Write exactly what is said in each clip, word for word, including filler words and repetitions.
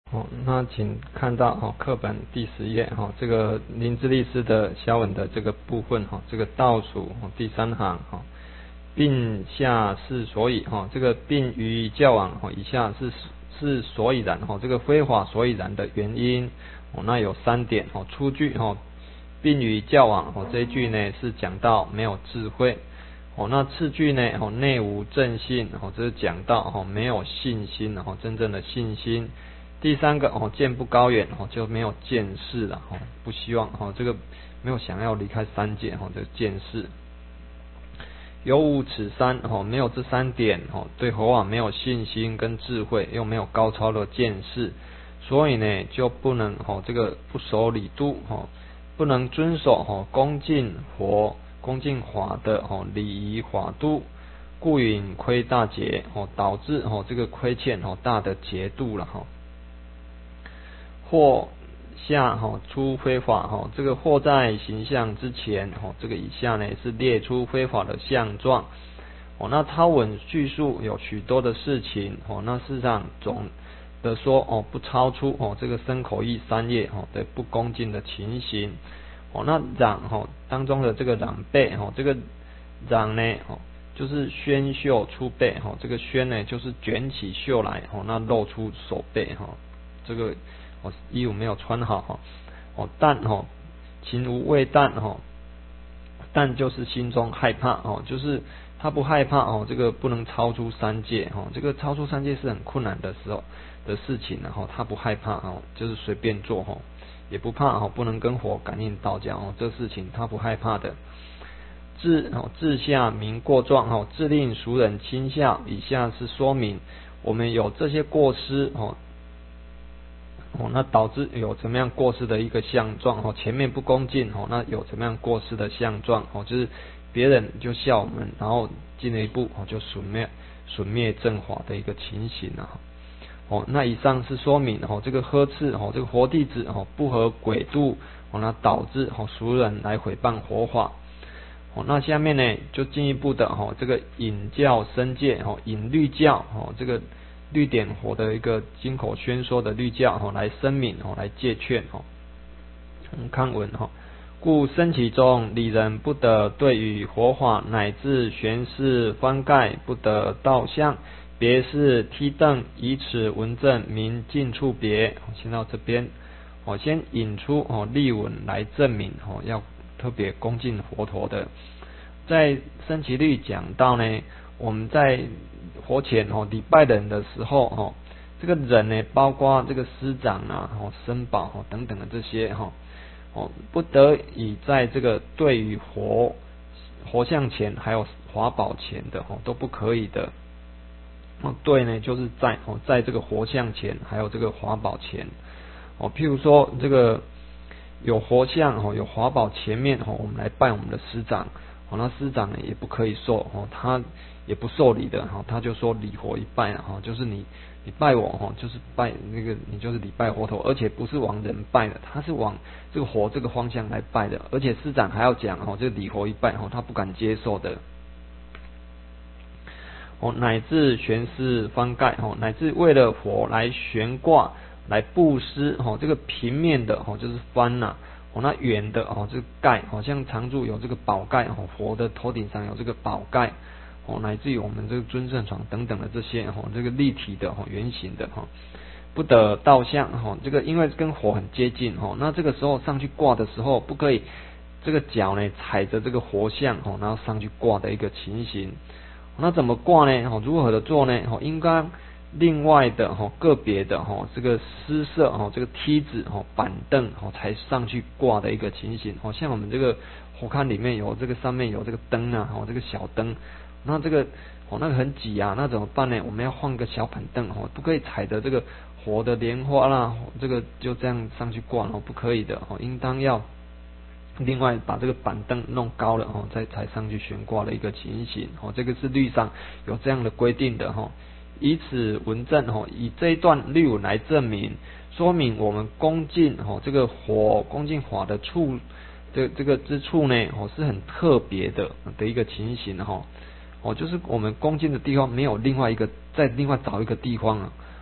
哦，那请看到哦，课本第十页哈，这个林之律师的小文的这个部分哈，这个倒数第三行哈，并下是所以哈，这个并于交往哈，以下是是所以然哈，这个非法所以然的原因哦，那有三点哦，出句哈，并于交往哦，这一句呢是讲到没有智慧。哦，那次句呢？哦，内无正信，哦，这是讲到哦没有信心，哦，真正的信心。第三个哦，见不高远，哦，就没有见识了，哦，不希望哦，这个没有想要离开三界，哦，这个见识。有无此三，哦，没有这三点，哦，对佛法没有信心跟智慧，又没有高超的见识，所以呢，就不能哦，这个不守礼度，哦，不能遵守哦恭敬佛。恭敬法的哦礼仪法度，故引亏大节哦，导致哦这个亏欠哦大的节度了哈。或下哈出非法哈，这个或在形象之前哦，这个以下呢是列出非法的相状哦。那抄文叙述有许多的事情哦，那事实上总的说哦不超出哦这个身口意三业哦的不恭敬的情形。哦，那攘哈当中的这个攘背哈，这个攘呢哦，就是宣袖出背哈，这个宣呢就是卷起袖来哦，那露出手背哈，这个哦衣服没有穿好哈，哦但哈情无畏但哈，但就是心中害怕哦，就是他不害怕哦，这个不能超出三界哦，这个超出三界是很困难的时候的事情然后他不害怕哦，就是随便做哈。也不怕哦，不能跟火感应道交哦，这事情他不害怕的。自哦自下明过状哦，自令俗人轻笑。以下是说明我们有这些过失哦哦，那导致有怎么样过失的一个相状哦，前面不恭敬哦，那有怎么样过失的相状哦，就是别人就笑我们，然后进了一步哦，就损灭损灭正法的一个情形啊。哦，那以上是说明哦，这个呵斥哦，这个佛弟子哦不合轨度哦，那导致哦俗人来毁谤佛法。哦，那下面呢就进一步的哦，这个引教生戒哦，引律教哦，这个律典佛的一个经口宣说的律教哦，来声明哦，来戒劝哦。看文哈，故生其中礼人不得对于佛法乃至玄释翻盖不得道相。别是梯凳，以此文证明尽处别。先到这边，我先引出哦例文来证明哦，要特别恭敬佛陀的。在生其律讲到呢，我们在佛前哦礼拜人的时候哦，这个人呢，包括这个师长啊、哦僧宝哦等等的这些哈哦，不得已在这个对于佛佛像前还有法宝前的哦都不可以的。哦，对呢，就是在哦，在这个佛像前，还有这个法宝前，哦，譬如说这个有佛像哦，有法宝前面哦，我们来拜我们的师长，哦，那师长呢也不可以受哦，他也不受礼的哈，他就说礼佛一拜啊，哈，就是你你拜我哈，就是拜那个你就是礼拜佛陀，而且不是往人拜的，他是往这个佛这个方向来拜的，而且师长还要讲哦，这个礼佛一拜哦，他不敢接受的。哦，乃至悬施翻盖哦，乃至为了佛来悬挂来布施哦，这个平面的哦就是翻呐、啊，哦那圆的哦这个盖，好像常住有这个宝盖哦，佛的头顶上有这个宝盖哦，乃至于我们这个尊胜床等等的这些哦，这个立体的哦圆形的哈、哦，不得倒向哈、哦，这个因为跟佛很接近哦，那这个时候上去挂的时候不可以这个脚呢踩着这个佛像哦，然后上去挂的一个情形。那怎么挂呢？哦，如何的做呢？哦，应该另外的哦，个别的哦，这个施设哦，这个梯子哦，板凳哦，才上去挂的一个情形。哦，像我们这个佛龛里面有这个上面有这个灯啊，哦，这个小灯，那这个哦那个很挤啊，那怎么办呢？我们要换个小板凳哦，不可以踩着这个活的莲花啦，这个就这样上去挂哦，不可以的哦，应当要。另外把这个板凳弄高了哦，再才上去悬挂的一个情形哦，这个是律上有这样的规定的哈。以此文证哦，以这一段律文来证明，说明我们恭敬哦这个佛恭敬法的处，这这个之处呢哦是很特别的的一个情形哈哦，就是我们恭敬的地方没有另外一个再另外找一个地方啊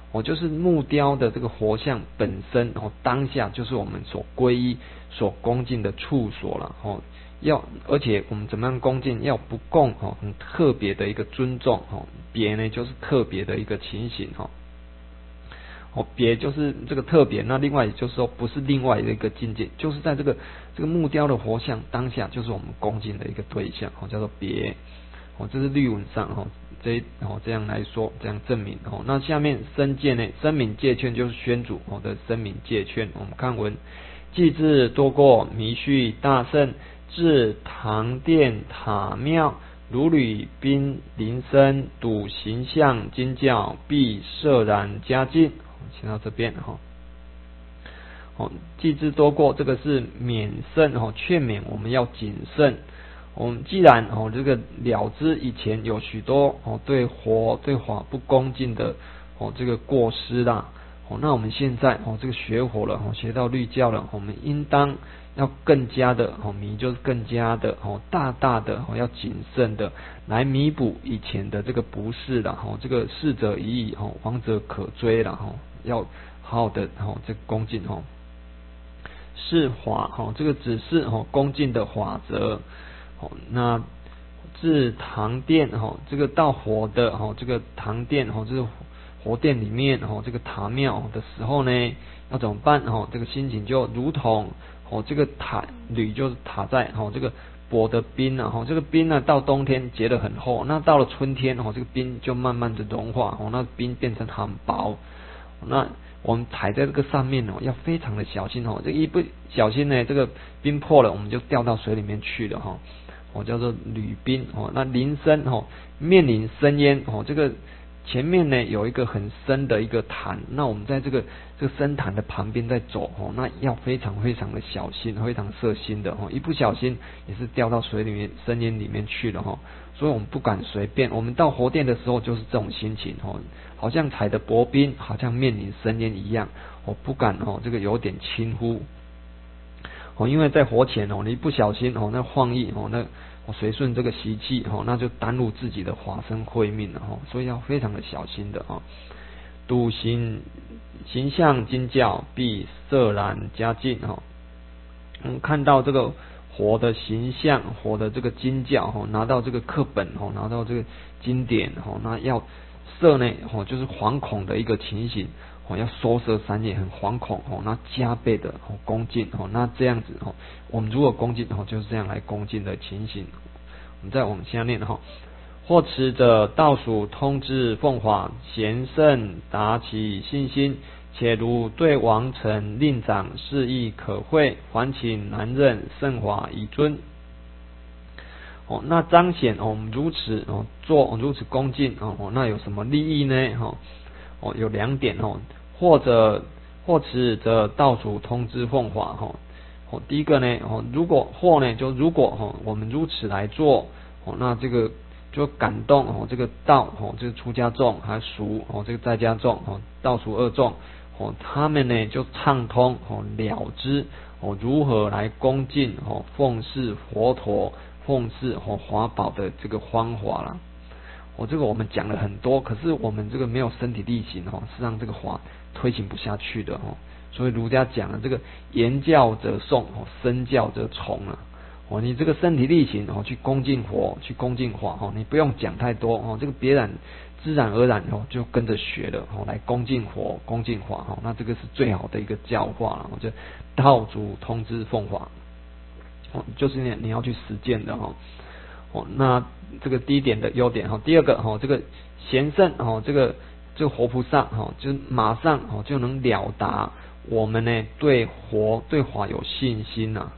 哦，就是木雕的这个活像本身哦，当下就是我们所皈依、所恭敬的处所了哦。要而且我们怎么样恭敬？要不共哦，很特别的一个尊重哦。别呢就是特别的一个情形哦。哦，别就是这个特别，那另外也就是说不是另外的一个境界，就是在这个这个木雕的活像当下，就是我们恭敬的一个对象哦，叫做别哦，这是律文上哦这哦这样来说，这样证明哦。那下面申戒呢，声明戒劝就是宣主哦的声明戒劝，我们看文，祭祀多过弥续大圣，至堂殿塔庙。如履宾临身睹形象经教，必摄然加进。先到这边哈。哦，祭之多过，这个是免慎哦，劝勉我们要谨慎。我们既然哦这个了知以前有许多哦对活对法不恭敬的哦这个过失啦，哦那我们现在哦这个学佛了哦学到律教了，我们应当要更加的哦弥就是更加的哦大大的哦要谨慎的来弥补以前的这个不是啦哦这个逝者已矣哦亡者可追啦哦要好好的哦这个恭敬哦。是法哦，这个只是哦恭敬的法则哦。那至堂殿哦，这个到佛的哦这个堂殿哦，就是佛殿里面哦这个塔庙的时候呢，要怎么办哦？这个心情就如同哦这个塔铝就是塔在哦这个薄的冰啊，哦这个冰呢到冬天结得很厚，那到了春天哦这个冰就慢慢的融化哦，那冰变成很薄，那我们踩在这个上面哦，要非常的小心哦。这一不小心呢，这个冰破了，我们就掉到水里面去了哈。哦，叫做履冰哦。那临深哦，面临深渊哦，这个前面呢有一个很深的一个潭，那我们在这个这个深潭的旁边在走哦，那要非常非常的小心，非常色心的哦。一不小心也是掉到水里面深渊里面去了哈。所以我们不敢随便。我们到佛殿的时候就是这种心情哦，好像踩的薄冰，好像面临深渊一样，我不敢哦，这个有点轻忽哦，因为在佛前哦，你不小心哦，那放逸哦，那我随顺这个习气哦，那就耽误自己的法身慧命了哦，所以要非常的小心的哦。笃行形象经教，必摄然加进哦。嗯，看到这个活的形象，活的这个经教哦，拿到这个课本哦，拿到这个经典哦，那要摄呢哦，就是惶恐的一个情形哦，要收摄三业，很惶恐哦，那加倍的哦恭敬哦，那这样子哦，我们如果恭敬哦，就是这样来恭敬的情形。我们再往下念哈。或持者倒数通知奉法，贤圣达其信心，且如对王臣令长示意可会，还请难任圣法以尊。哦，那彰显哦，我们如此哦做如此恭敬哦，那有什么利益呢？哈哦，有两点哦，或者或持者倒数通知奉法哈。哦，第一个呢哦，如果或呢就如果哈我们如此来做哦，那这个就感动哦，这个道哦，这个出家众还俗哦，这个在家众哦，道俗二众哦，他们呢就畅通哦了知哦如何来恭敬哦奉事佛陀，奉事哦华宝的这个方法啦。哦，这个我们讲了很多，可是我们这个没有身体力行哦，是让这个法推行不下去的哦。所以儒家讲了这个言教则诵哦，身教则从啊。哦，你这个身体力行哦，去恭敬佛，去恭敬法哦，你不用讲太多哦，这个别人自然而然哦就跟着学了哦，来恭敬佛、恭敬法哦，那这个是最好的一个教化了。我就道主通知奉法哦，就是你你要去实践的哦。哦，那这个第一点的优点哈，第二个哈，这个贤圣哦，这个这个活菩萨哈，就马上哦就能了达我们呢对佛对法有信心呐、啊。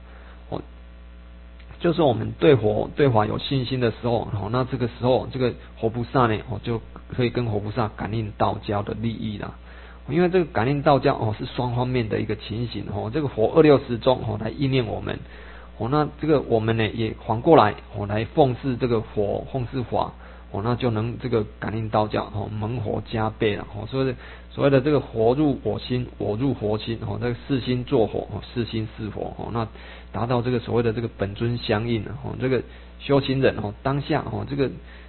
就是我们对佛对法有信心的时候，哦，那这个时候这个活菩萨呢，哦，就可以跟活菩萨感应道交的利益啦。因为这个感应道交哦是双方面的一个情形哦，这个佛二六时中哦来意念我们哦，那这个我们呢也反过来哦来奉事这个佛奉事法哦，那就能这个感应道交哦，门活加倍了哦，所以所谓的这个佛入我心，我入佛心哦，这个四心作佛哦，四心是佛哦，那达到这个所谓的这个本尊相应哦，这个修行人哦，当下哦，这个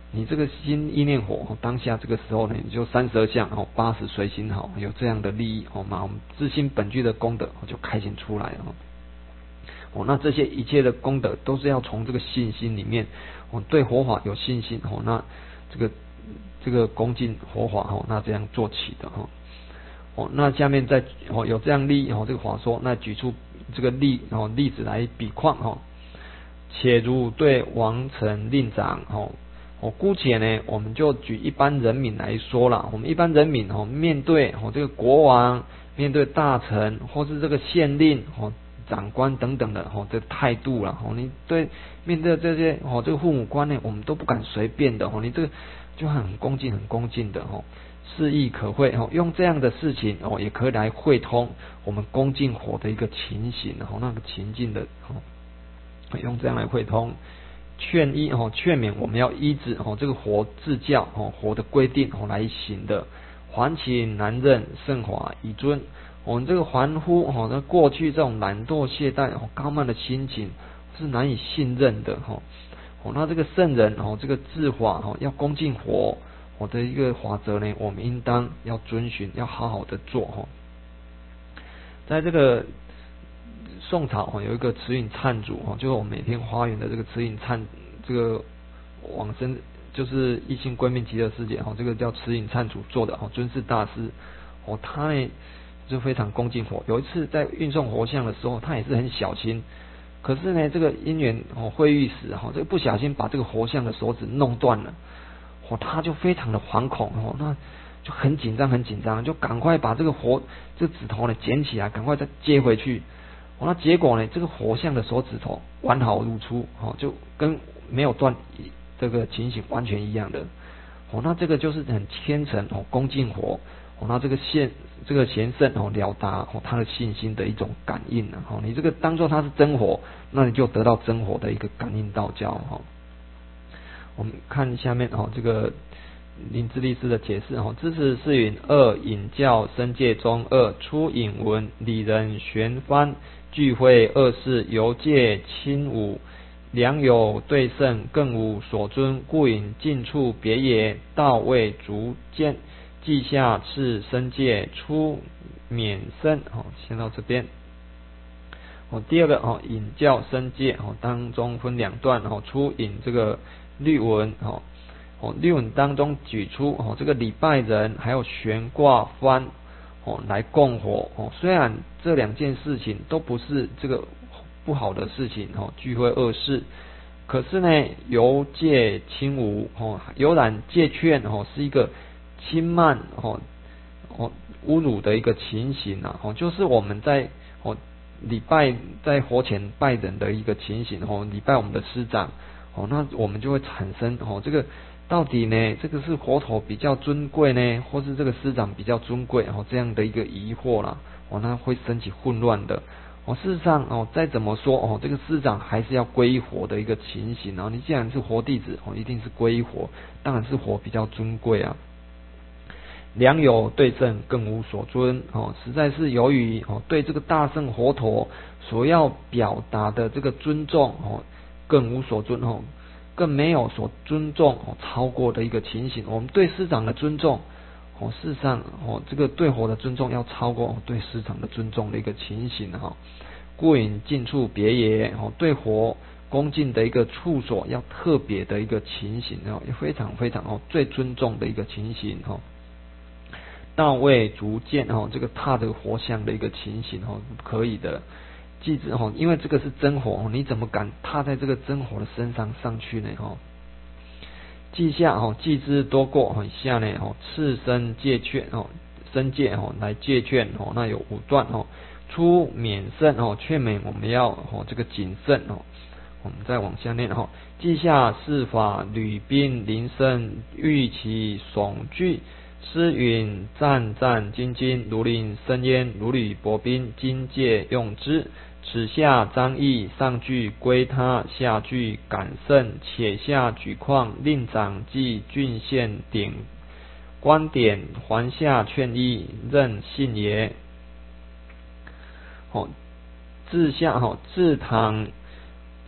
你这个心意念火，当下这个时候呢，你就三十二相哦，八十随心好，有这样的利益哦，嘛我们自心本具的功德就开显出来了哦。那这些一切的功德都是要从这个信心里面哦，对佛法有信心哦，那这个这个恭敬佛法哦，那这样做起的哦。哦，那下面再哦有这样例哦，这个法说，那举出这个例哦例子来比况哦。且如对王臣令长哦，哦姑且呢，我们就举一般人民来说了。我们一般人民哦，面对哦这个国王，面对大臣或是这个县令哦。长官等等的哦，这个态度啦哦，你对面对这些哦，这个父母官呢，我们都不敢随便的哦，你这个就很恭敬、很恭敬的哦，示意可会哦，用这样的事情哦，也可以来会通我们恭敬火的一个情形哦，那个情境的哦，用这样来会通，劝依哦，劝勉我们要依止哦这个火自教哦，火的规定哦来行的，还请难任圣法以尊。我们这个还乎哦，那过去这种懒惰懈怠哦，高慢的心情是难以信任的哈。哦，那这个圣人哦，这个治法哦，要恭敬火，我的一个法则呢，我们应当要遵循，要好好的做哈。在这个宋朝哦，有一个慈云忏祖哦，就是我们每天花园的这个慈云忏这个往生，就是一心归命极乐世界哦，这个叫慈云忏祖做的哦，尊师大师哦，他呢。就非常恭敬火。有一次在运送佛像的时候，他也是很小心。可是呢，这个因缘哦会遇时哈，这个不小心把这个佛像的手指弄断了，哦，他就非常的惶恐哦，那就很紧张很紧张，就赶快把这个佛这个指头呢捡起来，赶快再接回去。哦，那结果呢，这个佛像的手指头完好如初，哦，就跟没有断这个情形完全一样的。哦，那这个就是很虔诚哦，恭敬佛。哦，那这个现这个贤圣哦了达哦他的信心的一种感应啊，哦，你这个当做他是真火，那你就得到真火的一个感应道交哈。我们看下面哦这个林智利师的解释哦，知识是云二引教生界中二出引文理人玄翻聚会二世游界亲武良有对胜更无所尊故引近处别也道位逐渐。记下次生界出免生哦，先到这边。哦，第二个哦，引教生界哦，当中分两段哦，出引这个律文哦，哦律文当中举出哦这个礼拜人还有悬挂幡哦来供火哦，虽然这两件事情都不是这个不好的事情哦，聚会恶事，可是呢，由戒轻无哦，有染戒劝哦，是一个。轻慢哦哦侮辱的一个情形啊哦，就是我们在哦礼拜在佛前拜人的一个情形哦，礼拜我们的师长哦，那我们就会产生哦这个到底呢这个是佛陀比较尊贵呢，或是这个师长比较尊贵哦这样的一个疑惑啦哦，那会升起混乱的哦。事实上哦再怎么说哦，这个师长还是要皈依佛的一个情形啊。你既然是佛弟子哦，一定是皈依佛，当然是佛比较尊贵啊。良有对胜更无所尊哦，实在是由于哦对这个大圣佛陀所要表达的这个尊重哦，更无所尊哦，更没有所尊重哦超过的一个情形。我们对师长的尊重哦，事实上哦这个对佛的尊重要超过对师长的尊重的一个情形哈。故引近处别也哦，对佛恭敬的一个处所要特别的一个情形哦，也非常非常哦最尊重的一个情形哈。道位逐渐哦，这个踏这个佛像的一个情形哦，可以的。记之哦，因为这个是真火，你怎么敢踏在这个真火的身上上去呢？哦，记下哦，记之多过哦，以下呢哦，次生戒劝哦，生戒哦来戒劝哦，那有五段哦，出免慎哦，劝勉我们要哦这个谨慎哦。我们再往下念哦，记下是法吕宾临身欲其悚惧。诗云战战兢兢，如临深渊，如履薄冰，今戒用之。此下张毅，上句归他，下句感胜，且下举况，令长记郡县典观点，还下劝议，任信也。哦，自下哦，自唐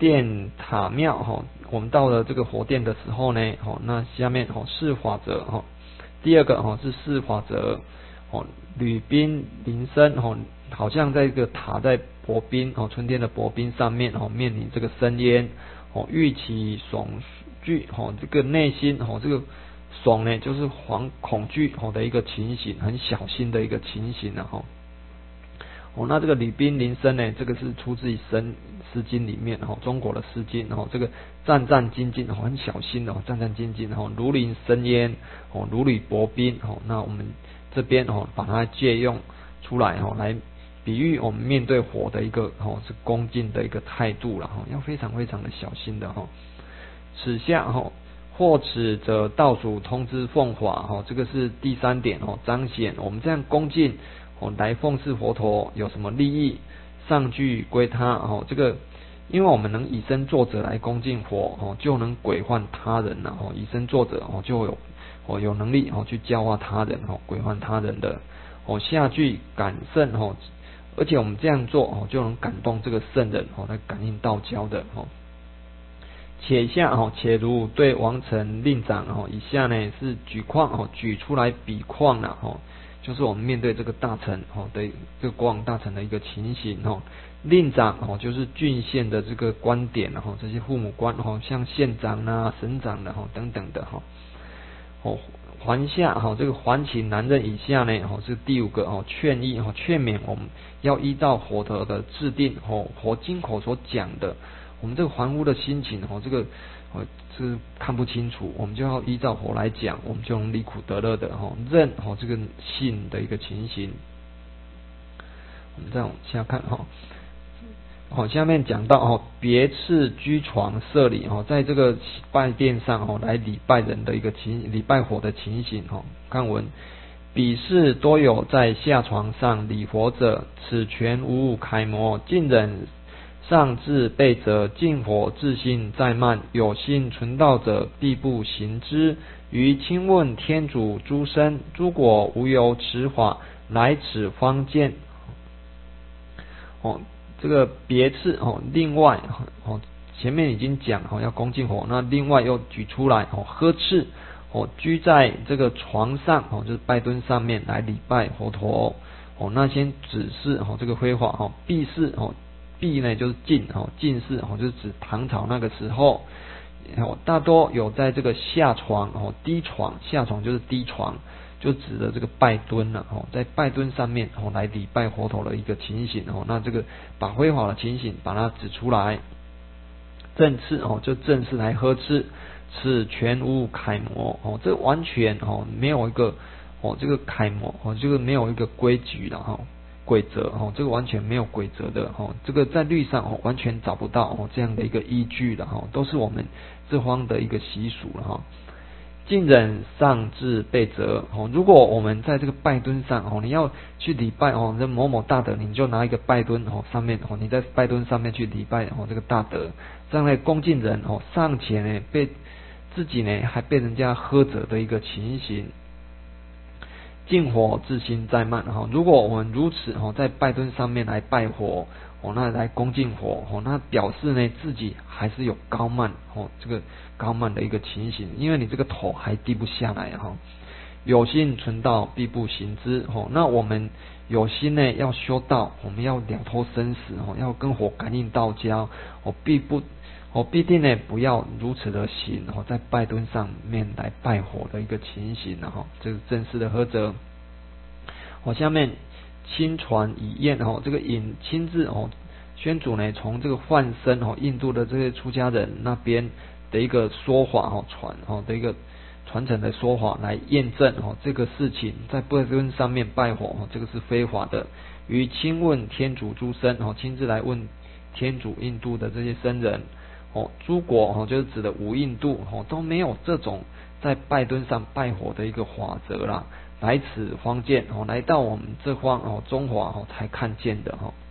殿塔庙哈，我们到了这个火殿的时候呢，哦，那下面哦四法则哈，第二个哦是四法则哦，履宾临身哦，好像在这个塔在薄冰哦，春天的薄冰上面哦，面临这个深渊哦，欲起悚惧哦，这个内心哦，这个悚呢就是惶恐惧哦的一个情形，很小心的一个情形啊哈。哦，那这个履宾临身呢，这个是出自于《神诗经》里面哦，中国的诗经哦，这个战战兢兢哦，很小心哦，战战兢兢哦，如临深渊哦，如履薄冰哦。那我们这边哦，把它借用出来哦，来比喻我们面对火的一个哦是恭敬的一个态度了哈，要非常非常的小心的哈。此下哈，或此则道属通知奉法哈，这个是第三点哦，彰显我们这样恭敬。哦，来奉事佛陀有什么利益？上具归他哦，这个因为我们能以身作则来恭敬佛哦，就能鬼换他人了哦，以身作则哦，就有哦有能力哦去教化他人哦，鬼换他人的哦，下具感圣哦，而且我们这样做哦，就能感动这个圣人哦，来感应道交的哦。且下哦，且如对王臣令长哦，以下呢是举况哦，举出来比况了哦。就是我们面对这个大臣哦的这个国王大臣的一个情形哦，令长哦就是郡县的这个官点哦，这些父母官哦，像县长啊、省长的哦等等的哈哦，还下哈这个还请男人以下呢哦是第五个哦劝议哦劝勉我们要依照佛陀的制定哦佛经口所讲的，我们这个还污的心情哦这个。哦，是看不清楚，我们就要依照佛来讲，我们就能离苦得乐的哈，认哦这个信的一个情形。我们再往下看哈，好，下面讲到哦，别次居床设礼哦，在这个拜殿上哦来礼拜人的一个情，礼拜佛的情形哦。看文，彼事多有在下床上礼佛者，此全无楷模，尽忍。上至备者，敬火自心在慢；有心存道者，必不行之。于亲问天主诸生，诸果无由持法，来此方见。哦，这个别次哦，另外哦，前面已经讲哦要恭敬火，那另外又举出来哦，呵斥哦，居在这个床上哦，就是拜墩上面来礼拜佛陀哦，那先指示哦这个挥法哦，必是哦。毕呢就是晋哦，晋士哦，就是指唐朝那个时候，哦，大多有在这个下床哦，低床下床就是低床，就指的这个拜墩了哦，在拜墩上面哦来礼拜佛陀的一个情形哦，那这个把辉煌的情形把它指出来，正式哦就正式来呵斥，此全无楷模哦，这完全哦没有一个哦这个楷模哦，这个没有一个规矩了哈。规则哦，这个完全没有规则的哦，这个在律上哦完全找不到哦这样的一个依据的哈，都是我们这方的一个习俗了哈。敬人上至备责哦，如果我们在这个拜墩上哦，你要去礼拜哦，这某某大德，你就拿一个拜墩哦，上面哦，你在拜墩上面去礼拜哦这个大德，这样的恭敬人哦，尚且呢被自己呢还被人家呵责的一个情形。敬火自心在慢哈，如果我们如此哈，在拜墩上面来拜火哦，那来恭敬火哦，那表示呢自己还是有高慢哦，这个高慢的一个情形，因为你这个头还低不下来哈。有心存道，必不行之哦。那我们有心呢要修道，我们要了脱生死哦，要跟火感应道交哦，必不。哦，必定呢不要如此的行哦，在拜墩上面来拜火的一个情形然后，这是正式的呵责。哦，下面亲传以宴哦，这个引亲自哦，宣主呢从这个换身哦，印度的这些出家人那边的一个说法哦，传哦的一个传承的说法来验证哦这个事情，在拜墩上面拜火哦，这个是非法的。于亲问天主诸生哦，亲自来问天主印度的这些僧人。哦，诸国哦，就是指的无印度哦，都没有这种在拜墩上拜火的一个法则啦。来此方见哦，来到我们这方哦，中华哦才看见的哈。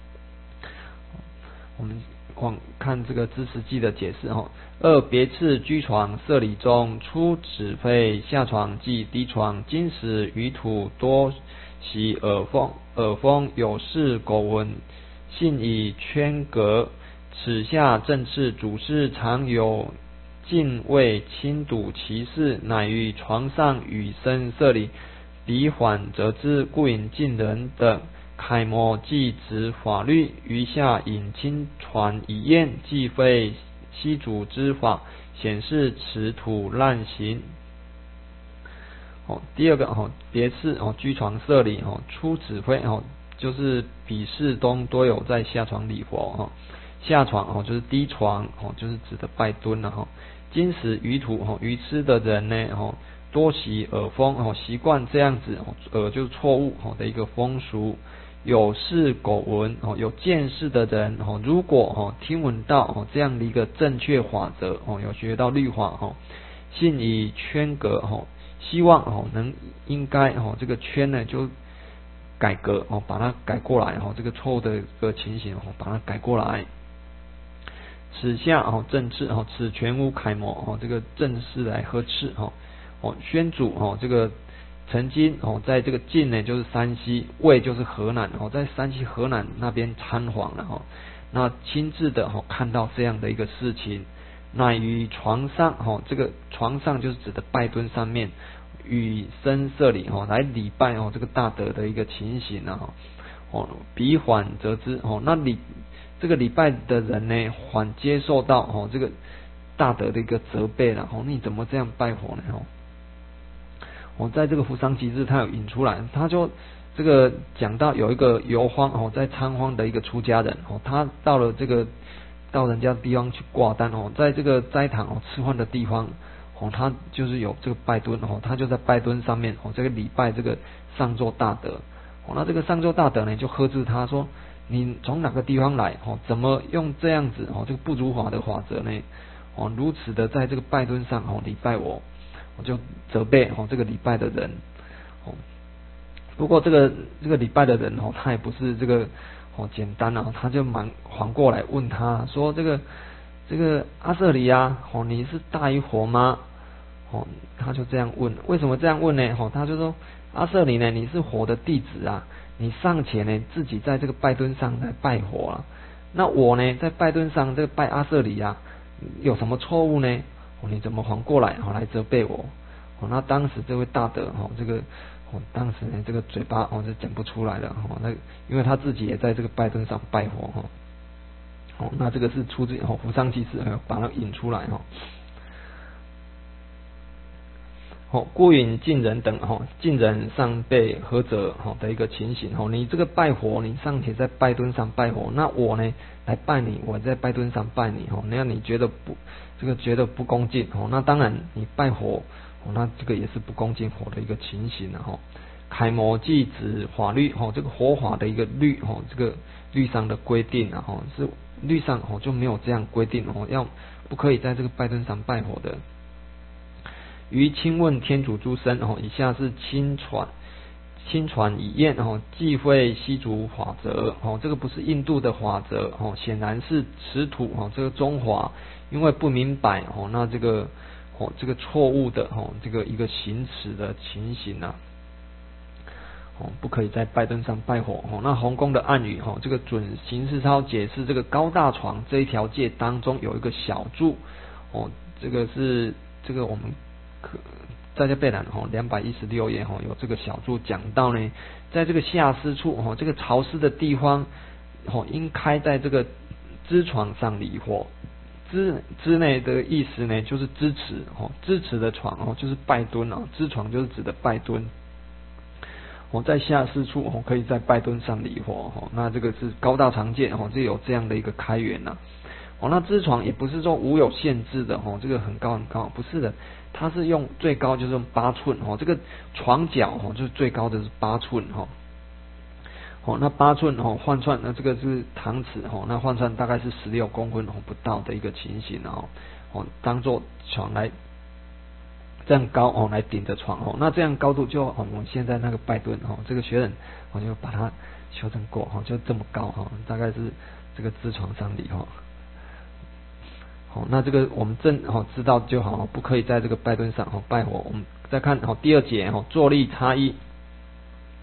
我们往看这个知识记的解释哈。二别次居床设礼中，出指非下床即低床，今时余土多习耳风，耳风有事苟闻，信以圈隔。 此下正次主事常有近位轻睹其事，乃于床上与身射礼，彼缓则之，故引近人等楷模既指法律，余下引亲传以验，既非西主之法，显示此土滥行。哦，第二个哦，别次哦，居床设礼哦，初指挥哦，就是比事中多有在下床礼佛哦，下床哦就是低床哦，就是指的拜蹲了哈。今时愚土哦，愚痴的人呢哦，多习耳风哦，习惯这样子哦，耳就是错误哦的一个风俗。有事苟闻哦，有见识的人哦，如果哦听闻到哦这样的一个正确法则哦，有学到律法哦，信以圈革哦。希望哦能应该哦这个圈呢就改革哦，把它改过来哦，这个错误的一个情形哦，把它改过来。此下哦正次哦，此全无楷模哦，这个正式来呵斥哦哦宣主哦这个曾经哦在这个晋呢就是山西，魏就是河南哦，在山西河南那边参访了哦，那亲自的哦看到这样的一个事情。乃于床上哦，这个床上就是指的拜蹲上面，与身设礼哦，来礼拜哦这个大德的一个情形啊哦，彼缓则知哦，那礼这个礼拜的人呢，缓接受到哦这个大德的一个责备了哦，你怎么这样拜佛呢哦？我、哦、在这个扶桑集志他有引出来，他就这个讲到有一个游荒哦，在仓荒的一个出家人哦，他到了这个。到人家地方去挂单哦，在这个斋堂哦吃饭的地方哦，他就是有这个拜蹲哦，他就在拜蹲上面哦，这个礼拜这个上座大德哦，那这个上座大德呢就呵斥他说：“你从哪个地方来哦？怎么用这样子哦这个不如法的法则呢？哦，如此的在这个拜蹲上哦礼拜我，我就责备哦这个礼拜的人哦。不过这个这个礼拜的人哦，他也不是这个。”哦，简单啊，他就忙缓过来问他说：“这个这个阿舍里啊，哦，你是大于火吗？”哦，他就这样问，为什么这样问呢？哦，他就说：“阿舍里呢，你是火的弟子啊，你尚且呢自己在这个拜蹲上来拜火啊，那我呢在拜蹲上这个拜阿舍里啊，有什么错误呢？哦，你怎么缓过来哦来责备我？哦，那当时这位大德哦，这个。”哦，当时呢，这个嘴巴哦就讲不出来了哦，那因为他自己也在这个拜蹲上拜火哈，哦，那这个是出自哦扶桑集志把它引出来哈，哦，故引近人等哈，近人上被合者哈的一个情形哈，你这个拜火，你尚且在拜蹲上拜火，那我呢来拜你，我在拜蹲上拜你哈，那你觉得不这个觉得不恭敬哦，那当然你拜火。哦，那这个也是不恭敬火的一个情形了哈。楷模既指法律哈，这个佛法的一个律哈，这个律上的规定啊哈，是律上哦就没有这样规定哦，要不可以在这个拜蹲上拜火的。于亲问天主诸身哦，以下是亲传亲传以验哦，忌讳西族法则哦，这个不是印度的法则哦，显然是此土哦，这个中华因为不明白哦，那这个。哦，这个错误的哦，这个一个行持的情形啊，哦，不可以在拜蹲上拜火哦。那弘公的暗语哦，这个准行事操解释这个高大床这一条界当中有一个小注哦，这个是这个我们可在这备览哦，两百一十六页哦，有这个小注讲到呢，在这个下施处哦，这个潮湿的地方哦，应开在这个支床上离火。支支内的意思呢，就是支持哦，支持的床哦，就是拜蹲哦，支床就是指的拜蹲。哦，在下施处哦，可以在拜蹲上离火哦，那这个是高大常见哦，就有这样的一个开源呐。哦，那支床也不是说无有限制的哦，这个很高很高，不是的，它是用最高就是用八寸哦，这个床脚哦，就是最高的是八寸哈。哦，那八寸哦换算，那这个是搪瓷哦，那换算大概是十六公分哦不到的一个情形哦，哦当做床来这样高哦来顶着床哦，那这样高度就哦我们现在那个拜蹲哦，这个学人我就把它修正过哦，就这么高哈、哦，大概是这个支床上里哈、哦。好，那这个我们正好知道就好，不可以在这个拜蹲上哦拜火。我们再看好第二节哦，坐立差异。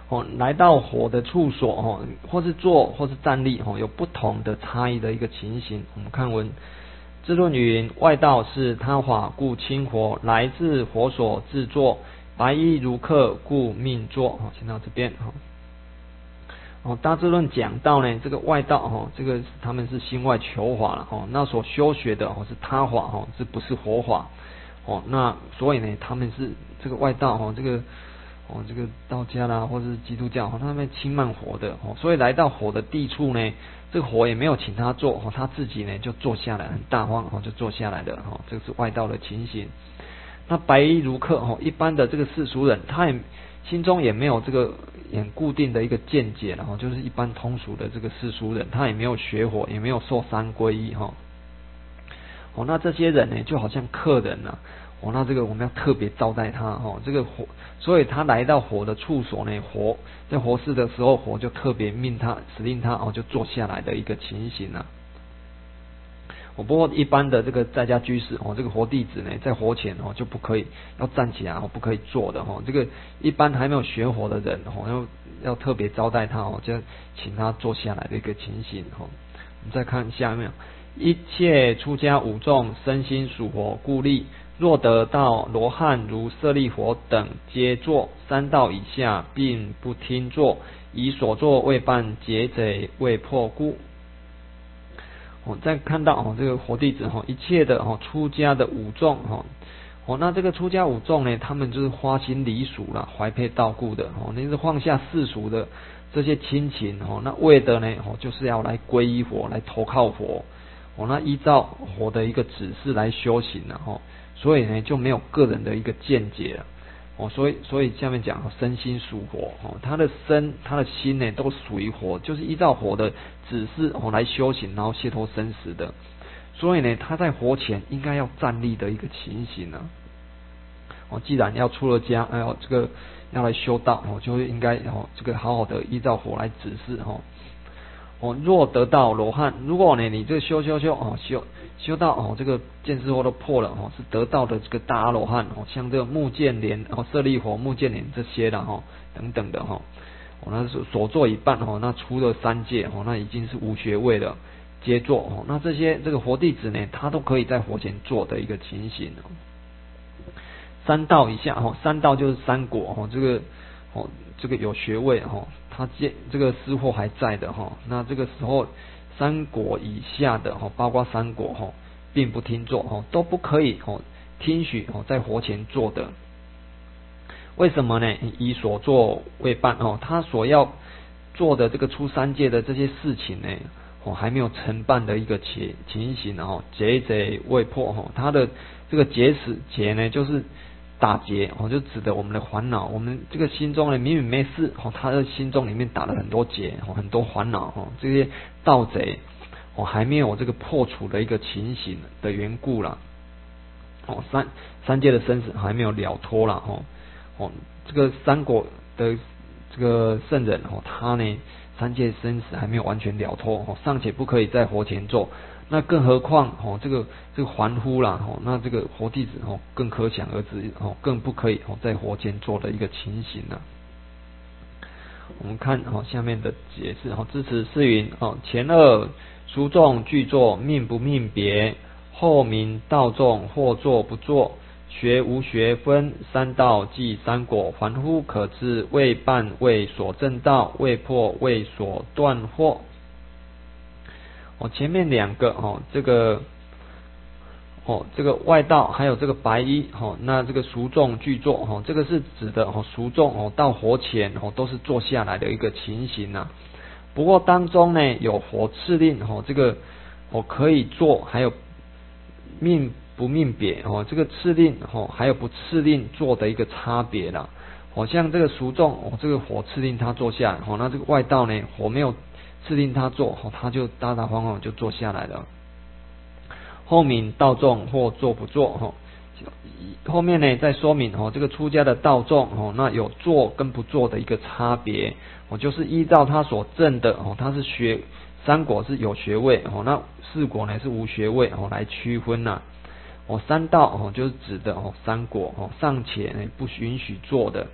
哦，来到火的处所哦，或是坐或是站立哦，有不同的差异的一个情形。我们看文智论云：外道是他法，故清火；来自火所自作，白衣如客，故命作。哦，先到这边哈。哦，大智论讲到呢，这个外道哦，这个他们是心外求法了哦，那所修学的哦是他法哦，这不是佛法哦，那所以呢，他们是这个外道哦，这个。哦，这个道家啦，或者是基督教，哦，他们轻慢火的，哦，所以来到火的地处呢，这个火也没有请他坐，哦，他自己呢就坐下来，很大方，哦，就坐下来的，哦，这个是外道的情形。那白衣如客，哦，一般的这个世俗人，他也心中也没有这个很固定的一个见解，然后就是一般通俗的这个世俗人，他也没有学火，也没有受三皈依，哈，哦，那这些人呢，就好像客人呐。哦，那这个我们要特别招待他哦，这个火，所以他来到火的处所呢，火在火事的时候，火就特别命他指令他哦，就坐下来的一个情形啊。哦，不过一般的这个在家居士哦，这个活弟子呢，在火前哦就不可以要站起来哦，不可以坐的哦。这个一般还没有学火的人哦，要要特别招待他哦，就请他坐下来的一个情形哦。我们再看下面，一切出家五众身心属火，故立。若得到罗汉如舍利佛等皆坐，三道以下并不听坐，以所作未办，劫贼未破故。我、哦、再看到哦，这个活弟子哈、哦，一切的哦出家的五众哈，哦那这个出家五众呢，他们就是花心离俗啦，怀佩道故的哦，那是放下世俗的这些亲情哦，那为的呢哦，就是要来皈依佛，来投靠佛哦，那依照佛的一个指示来修行了哈。哦所以呢，就没有个人的一个见解了哦。所以，所以下面讲身心属火哦，他的身、他的心呢，都属于火，就是依照火的指示哦来修行，然后解脱生死的。所以呢，他在火前应该要站立的一个情形啊。哦，既然要出了家，哎呦，这个要来修道哦，就应该哦，这个好好的依照火来指示哦。哦，若得到罗汉，如果呢你这个修修修哦修修到哦这个见思惑都破了哦，是得到的这个大阿罗汉哦，像这个目犍连哦舍利佛、目犍连这些的哈等等的哈，哦那是所做一半哦，那出了三界哦，那已经是无学位了，皆做哦，那这些这个佛弟子呢，他都可以在佛前做的一个情形哦。三道以下哦，三道就是三果哦，这个哦这个有学位哦。他这这个私货还在的哈，那这个时候三果以下的哈，包括三果哈，并不听做哈，都不可以哈听许哦在佛前做的。为什么呢？以所作未办哦，他所要做的这个出三界的这些事情呢，哦还没有承办的一个情情形哦，劫贼未破哈，他的这个劫死劫呢就是。打结哦，就指的我们的烦恼，我们这个心中呢明明没事哦，他的心中里面打了很多结哦，很多烦恼哦，这些盗贼哦还没有这个破除的一个情形的缘故啦，哦三三界的生死还没有了脱啦哦哦，这个三果的这个圣人哦，他呢三界生死还没有完全了脱哦，尚且不可以在佛前做。那更何况哦，这个这个凡夫啦，哦，那这个活弟子哦，更可想而知哦，更不可以哦，在佛前做的一个情形呢、啊。我们看哦下面的解释哦，支持是云哦，前二殊众具作，命不命别；后名道众，或作不作，学无学分，三道即三果。凡夫可知未办未所证道，未破未所断惑。哦，前面两个哦，这个哦，这个外道还有这个白衣哦，那这个俗众具坐哦，这个是指的哦，俗众哦到佛前哦都是坐下来的一个情形啊。不过当中呢有佛敕令哦，这个哦可以做，还有命不命别哦，这个敕令哦还有不敕令做的一个差别啦。哦，像这个俗众哦，这个佛敕令他坐下来哦，那这个外道呢佛没有。敕令他做，他就大大方方就坐下来了。后名道众或做不做，后面呢再说明这个出家的道众，那有做跟不做的一个差别，就是依照他所证的，他是学三果是有学位，那四果呢是无学位来区分呐。三道就是指的三果尚且不允许做的。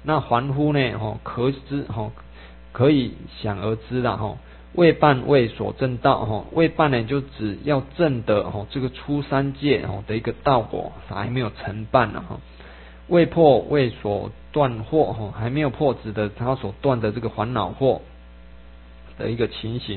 那凡夫呢，吼可知吼可以想而知啦，吼未办未所证道，吼未办呢就只要证的吼这个出三界吼的一个道果还没有成办呢，吼未破未所断惑，吼还没有破指的他所断的这个烦恼惑的一个情形。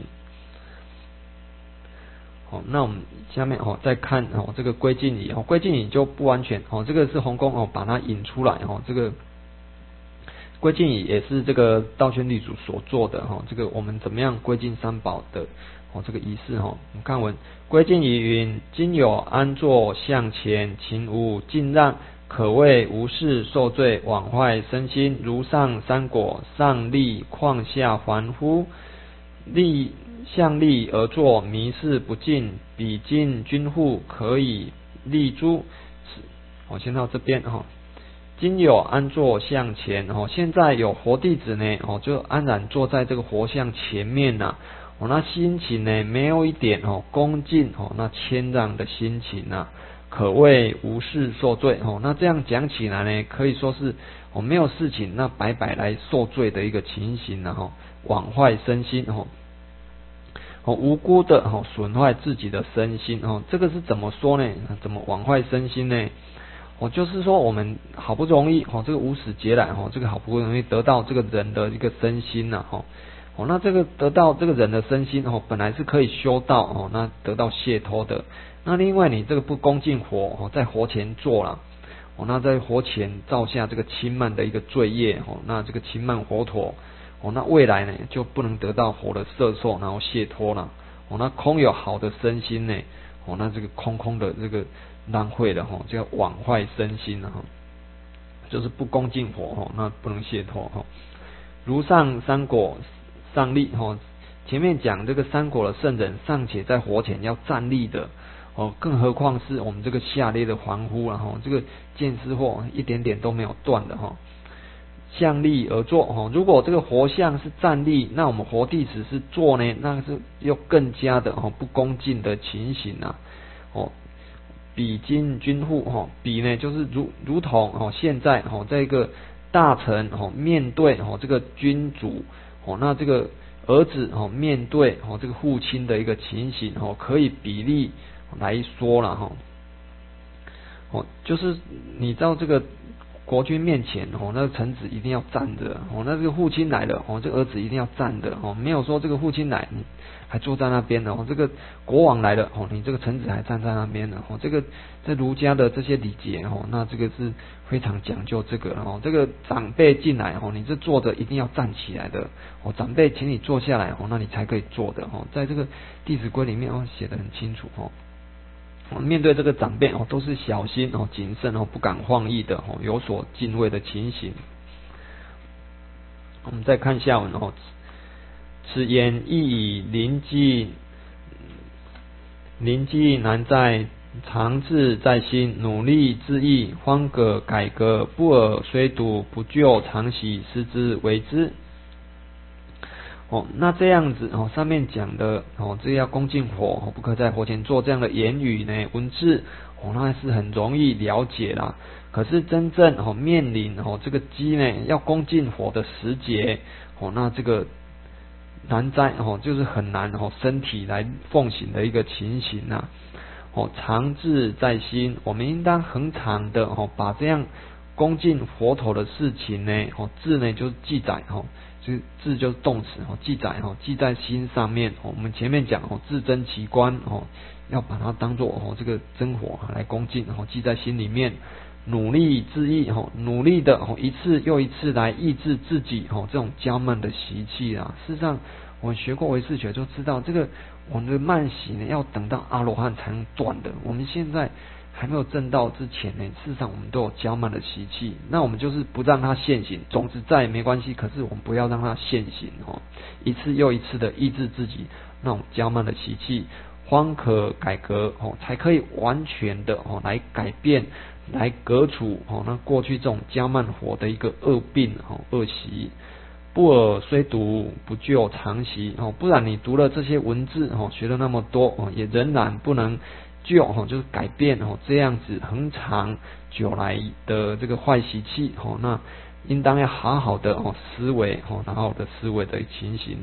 好，那我们下面哦再看哦这个归尽仪哦，归尽仪就不完全哦，这个是洪公哦把它引出来哦，这个归尽仪也是这个道宣律主所做的哈，这个我们怎么样归尽三宝的哦这个仪式哈，我们看文归尽仪云：今有安坐向前，情无尽让，可谓无事受罪，枉坏身心，如上三果，上利况下凡夫，利向利而坐，迷事不尽，彼今均护，可以立诸。我先到这边哈。今有安坐向前哦，现在有活弟子呢哦，就安然坐在这个活像前面呐、啊、哦，那心情呢没有一点哦恭敬哦，那谦让的心情呐、啊，可谓无事受罪哦。那这样讲起来呢，可以说是哦没有事情，那白白来受罪的一个情形呐、啊、哈，枉坏身心哦。哦，无辜的哦损坏自己的身心哦，这个是怎么说呢？怎么枉坏身心呢？哦，就是说我们好不容易哦，这个无始劫来哦，这个好不容易得到这个人的一个身心呐、啊、哈，哦，那这个得到这个人的身心哦，本来是可以修道哦，那得到解脱的。那另外你这个不恭敬佛哦，在佛前做了哦，那在佛前造下这个轻慢的一个罪业哦，那这个轻慢佛陀。哦，那未来呢就不能得到佛的摄受，然后解脱了。哦，那空有好的身心呢，哦，那这个空空的这个浪费了哈，就要枉坏身心了哈，就是不恭敬佛哈，那不能解脱哈。如上三果上立哈，前面讲这个三果的圣人尚且在佛前要站立的哦，更何况是我们这个下列的凡夫了哈，这个见思惑一点点都没有断的哈。向立而坐哦，如果这个活像是站立，那我们活弟子是坐呢，那是又更加的哦不恭敬的情形啊哦。比今君护哦，比呢就是如如同哦现在哦这个大臣哦面对哦这个君主哦，那这个儿子哦面对哦这个父亲的一个情形哦，可以比例来说了哈哦，就是你到这个。国君面前哦，那个臣子一定要站着哦，那这个父亲来了哦，这个儿子一定要站的哦，没有说这个父亲来你还坐在那边的哦，这个国王来了哦，你这个臣子还站在那边的哦，这个在儒家的这些礼节哦，那这个是非常讲究这个哦，这个长辈进来哦，你这坐着一定要站起来的哦，长辈请你坐下来哦，那你才可以坐的哦，在这个《弟子规》里面哦写得很清楚哦。面对这个长辈哦，都是小心哦、谨慎哦、不敢放逸的哦，有所敬畏的情形。我们再看下文哦，此言亦以临机临机难在，常志在心，努力自益，方可改革。不尔虽笃，不就常习，失之为之。哦，那这样子哦，上面讲的哦，这要恭敬佛哦，不可在佛前做这样的言语呢，文字哦，那是很容易了解啦。可是真正哦面临哦这个机呢，要恭敬佛的时节哦，那这个难在哦，就是很难哦，身体来奉行的一个情形呐。哦，常志在心，我们应当恒常的哦，把这样恭敬佛陀的事情呢，哦，志呢就是记载哦。这志就是动词哦，记载哦，记在心上面哦。我们前面讲哦，自珍其观哦，要把它当作哦这个真火来恭敬哦，记在心里面，努力自抑哦，努力的哦一次又一次来抑制自己哦这种骄慢的习气啊。事实上，我们学过唯识学就知道，这个我们的慢习呢，要等到阿罗汉才能断的。我们现在还没有证道之前呢，事实上我们都有骄慢的习气，那我们就是不让它现行，种子在没关系，可是我们不要让它现行哦，一次又一次的抑制自己那种骄慢的习气，方可改革哦，才可以完全的哦来改变，来革除哦那过去这种骄慢火的一个恶病哦恶习。不尔虽读，不就常习哦，不然你读了这些文字哦，学了那么多哦，也仍然不能就哦，就是改变哦这样子恒长久来的这个坏习气哦，那应当要好好的哦思维哦，好好的思维的情形。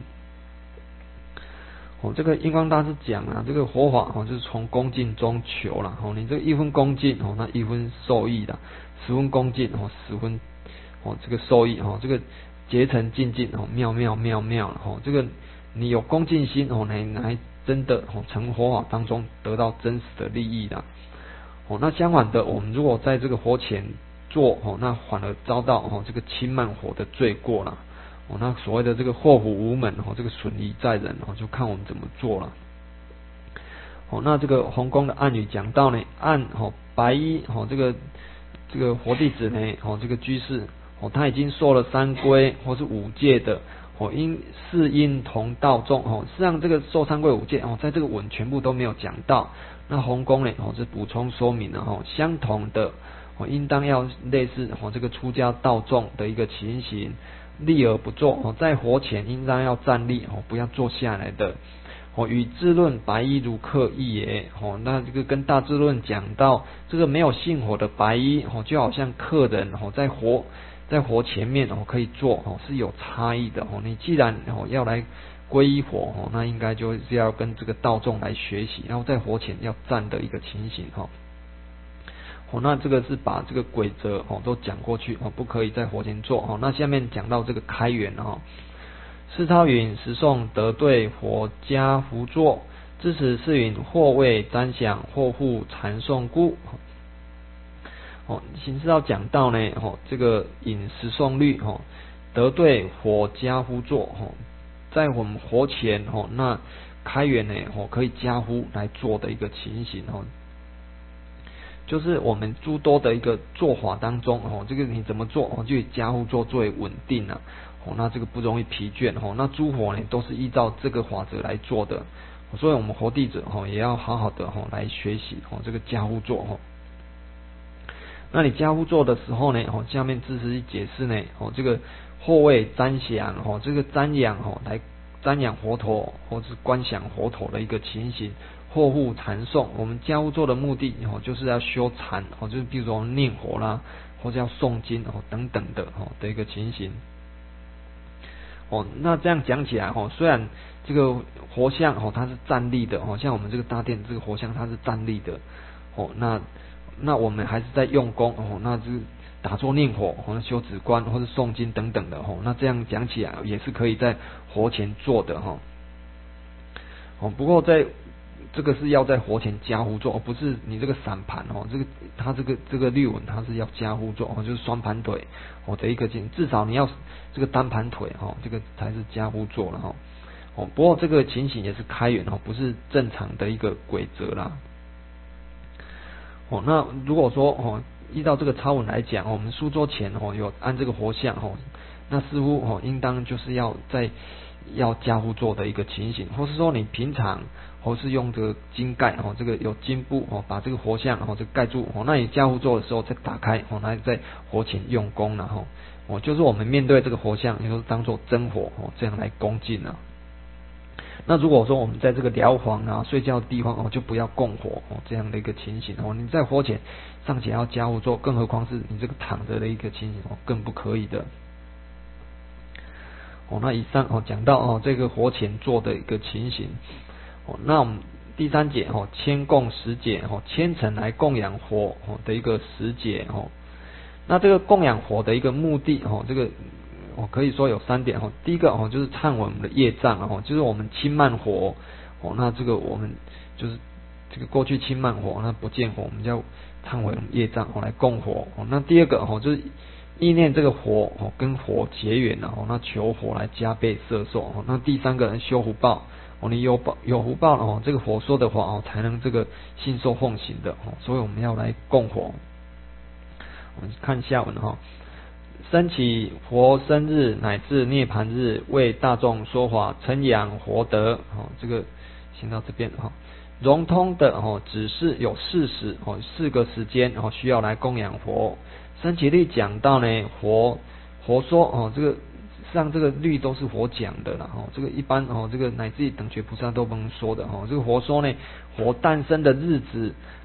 哦，这个印光大师讲啊，这个佛法哦，就是从恭敬中求啦。哦，你这个一分恭敬哦，那一分受益的；十分恭敬哦，十分哦这个受益哦，这个结成净净哦，妙妙妙妙哦，这个你有恭敬心哦，来来真的哦，从佛法当中得到真实的利益的。哦，那相反的，我们如果在这个佛前做哦，那反而遭到哦这个轻慢火的罪过啦。哦，那所谓的这个祸福无门哦，这个损益在人哦，就看我们怎么做了。哦，那这个弘功的暗语讲到呢，按哦白衣哦这个这个佛弟子呢哦这个居士哦他已经受了三皈或是五戒的哦，因是因同道众哦，实际上这个受三皈五戒哦，在这个文全部都没有讲到。那弘功呢哦是补充说明了哦，相同的哦，应当要类似哦这个出家道众的一个情形。立而不坐哦，在佛前应当要站立哦，不要坐下来的哦。与智论白衣如客一也哦，那这个跟大智论讲到这个没有信火的白衣哦，就好像客人哦，在佛在佛前面哦可以坐哦，是有差异的哦。你既然哦要来皈依佛哦，那应该就是要跟这个道众来学习，然后在佛前要站的一个情形哈。哦，那这个是把这个规则哦都讲过去哦，不可以在佛前做哦。那下面讲到这个开元哦，世涛云：时诵得对佛家福作，知此是云或为瞻想，或复禅诵故。哦，行世涛讲到呢哦，这个引时诵律哦，得对佛家福作哦，在我们佛前哦，那开元呢哦可以加夫来做的一个情形哦。就是我们诸多的一个做法当中哦，这个你怎么做哦，就以加护做最为稳定了哦，那这个不容易疲倦哦。那诸佛呢都是依照这个法则来做的，所以我们佛弟子哦也要好好的哦来学习哦这个加护做哦。那你加护做的时候呢哦，下面知识解释呢哦，这个或为瞻想哦，这个瞻仰哦来瞻仰佛陀或是观想佛陀的一个情形。或复禅诵，我们加护做的目的哦，就是要修禅哦，就是比如说念佛啦，或者要诵经哦等等的哦的一个情形。哦，那这样讲起来哦，虽然这个佛像哦它是站立的哦，像我们这个大殿这个佛像它是站立的哦，那那我们还是在用功哦，那就是打坐念佛哦，修止观或者诵经等等的哦，那这样讲起来也是可以在佛前做的哈。哦，不过在这个是要在佛前加护做，而不是你这个散盘哦。这个它这个这个律文它是要加护做哦，就是双盘腿哦的一个情，至少你要这个单盘腿哦，这个才是加护做了哈。哦，不过这个情形也是开源哦，不是正常的一个规则啦。哦，那如果说哦，依照这个抄文来讲，我们书桌前哦有按这个佛像哦，那似乎哦应当就是要在要加护做的一个情形，或是说你平常。或是用这个金盖哦，这个有金布哦，把这个佛像哦这个盖住哦，那你加护做的时候再打开哦，那在佛前用功了哈哦，就是我们面对这个佛像，也就是当做真火哦，这样来恭敬了。那如果说我们在这个疗房啊、睡觉的地方哦，就不要供火哦，这样的一个情形哦，你在佛前尚且要加护做，更何况是你这个躺着的一个情形哦，更不可以的。哦，那以上哦讲到哦这个佛前做的一个情形。哦，那我们第三节哦，谦供十节哦，虔诚来供养佛哦的一个十节哦。那这个供养佛的一个目的哦，这个我可以说有三点哦。第一个哦，就是忏悔我们的业障哦，就是我们轻慢火哦，那这个我们就是这个过去轻慢火，那不见火，我们就要忏悔我们业障哦，来供火哦。那第二个哦，就是意念这个火哦，跟火结缘哦，那求火来加倍摄受哦。那第三个人修福报。哦，你有报有福报哦，这个佛说的话哦，才能这个信受奉行的哦，所以我们要来供火。我们看下文哈，升起佛生日乃至涅盘日，为大众说法，称扬佛德哦。这个先到这边哈，融通的哦，只是有四时哦，四个时间哦，需要来供养佛。升起律讲到呢，佛佛说哦，这个。像这个律都是佛讲的啦，哦，这个一般哦，这个乃至等觉菩萨都不能说的哦。这个佛说呢，佛诞生的日子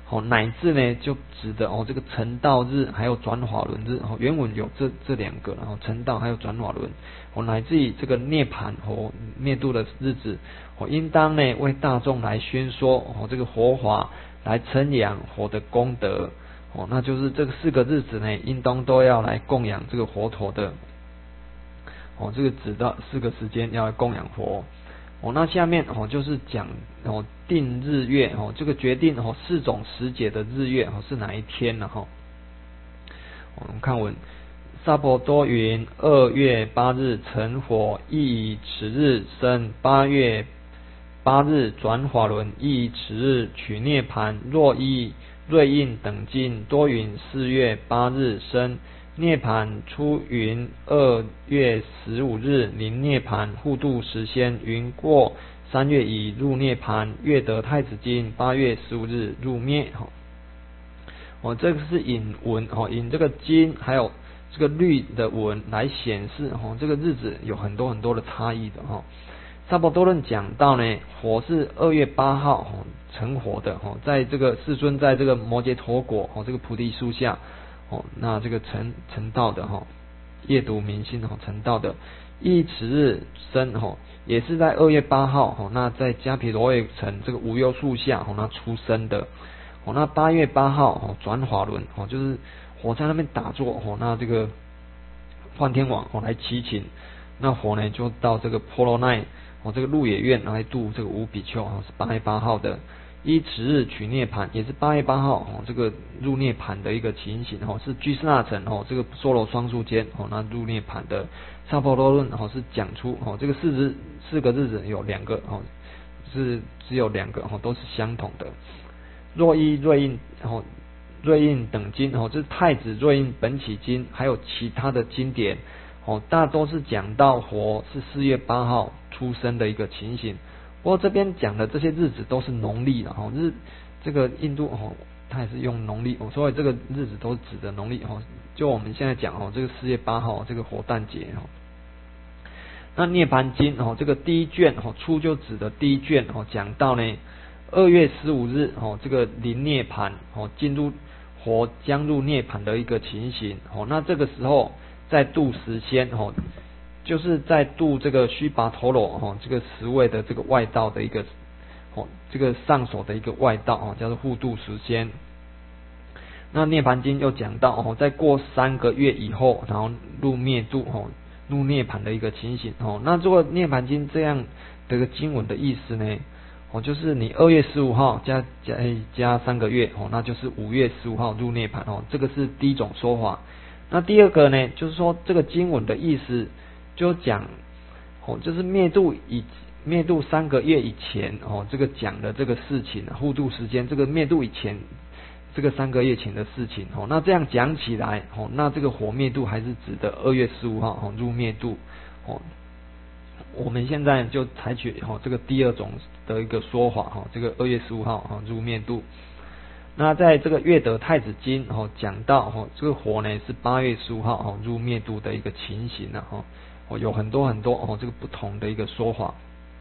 哦，乃至呢就指的哦这个成道日还有转法轮日哦，原文有这这两个，然后成道还有转法轮哦，乃至于这个涅槃哦灭度的日子哦，应当呢为大众来宣说哦这个佛法，来称扬佛的功德哦，那就是这个四个日子呢，应当都要来供养这个佛陀的哦，这个指的四个时间要来供养佛。哦，那下面哦就是讲哦定日月哦，这个决定哦四种时节的日月哦是哪一天呢？哈、哦，我们看文，萨婆多云：二月八日成火，亦以此日生；八月八日转法轮，亦以此日取涅槃。若依瑞印等经，多云四月八日生。涅槃出云二月十五日临涅槃，护度时仙云过三月已入涅槃。月得太子经八月十五日入灭。哦，这个是引文哦，引这个经还有这个律的文来显示哦，这个日子有很多很多的差异的哈。萨婆多论讲到呢，火是二月八号哦成火的哦，在这个世尊在这个摩羯陀国哦这个菩提树下。哦，那这个成成道的哈，夜读明心哈成道的，亦此日生哈，也是在二月八号哈，那在迦毗罗卫城这个无忧树下哈，那出生的。哦，那八月八号哦转法轮哦，就是火在那边打坐哦，那这个梵天王哦来祈请，那火呢就到这个婆罗奈哦这个鹿野苑来度这个五比丘哦，是八月八号的。依此日取涅槃，也是八月八号哦，这个入涅槃的一个情形哦，是居士那城哦，这个娑罗双树间哦，那入涅槃的萨婆多论哦是讲出哦，这个四日四个日子有两个哦，是只有两个哦，都是相同的。若依瑞印哦，瑞印等经哦，这是太子瑞印本起经，还有其他的经典哦，大都是讲到佛是四月八号出生的一个情形。不过这边讲的这些日子都是农历的哈，日这个印度哦，它也是用农历哦，所以这个日子都指的农历哦。就我们现在讲哦，这个四月八号这个佛诞节哦。那涅槃经哦，这个第一卷哦，初就指的第一卷哦，讲到呢二月十五日哦，这个临涅槃哦，进入佛将入涅槃的一个情形哦。那这个时候在度时仙哦。就是在度这个须跋陀罗哦，这个十位的这个外道的一个哦，这个上首的一个外道哦，叫做护度时仙。那涅槃经又讲到哦，在过三个月以后，然后入灭度哦，入涅槃的一个情形哦。那这个涅槃经这样的一个经文的意思呢，哦，就是你二月十五号加加加三个月哦，那就是五月十五号入涅槃哦，这个是第一种说法。那第二个呢，就是说这个经文的意思。就讲哦，就是灭度以灭度三个月以前哦，这个讲的这个事情，护度时间这个灭度以前这个三个月前的事情哦，那这样讲起来哦，那这个火灭度还是指的二月十五号哦入灭度哦。我们现在就采取哦这个第二种的一个说法哈，这个二月十五号哦入灭度。那在这个月得太子经哦讲到哦，这个火呢是八月十五号哦入灭度的一个情形了哈。哦，有很多很多哦，这个不同的一个说法。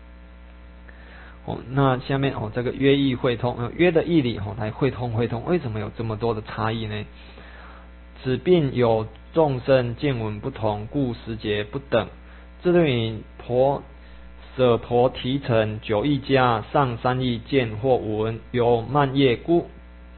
哦，那下面哦，这个约义会通，呃、约的义理哦，来会通会通，为什么有这么多的差异呢？此并有众生见闻不同，故时节不等。这对于婆舍婆提成九亿家上三亿见或闻，有慢业故。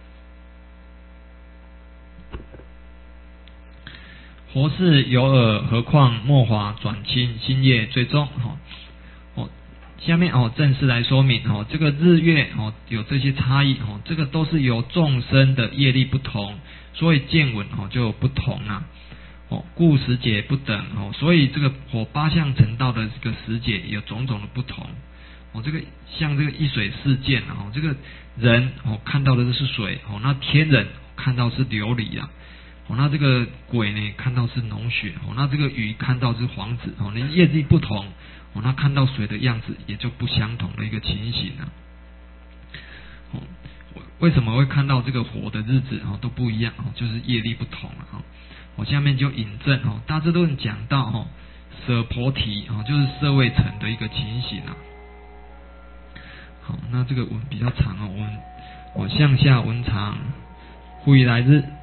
佛是有耳，何况末法转轻，心业最重。哦哦，下面哦正式来说明哦，这个日月哦有这些差异哦，这个都是由众生的业力不同，所以见闻哦就有不同啊。哦，故时节不等哦，所以这个火八相成道的这个时节有种种的不同。哦，这个像这个一水事件哦，这个人哦看到的是水哦，那天人看到是琉璃啊。哦，那这个鬼呢看到是脓血哦，那这个鱼看到是黄子哦，那业力不同哦，那看到水的样子也就不相同的一个情形啊。哦，为什么会看到这个火的日子哦都不一样哦？就是业力不同了哦。我下面就引证哦，大智论讲到哦，舍婆提哦，就是舍卫城的一个情形啊。好，那这个文比较长哦，我们哦，向下文长，复以来日。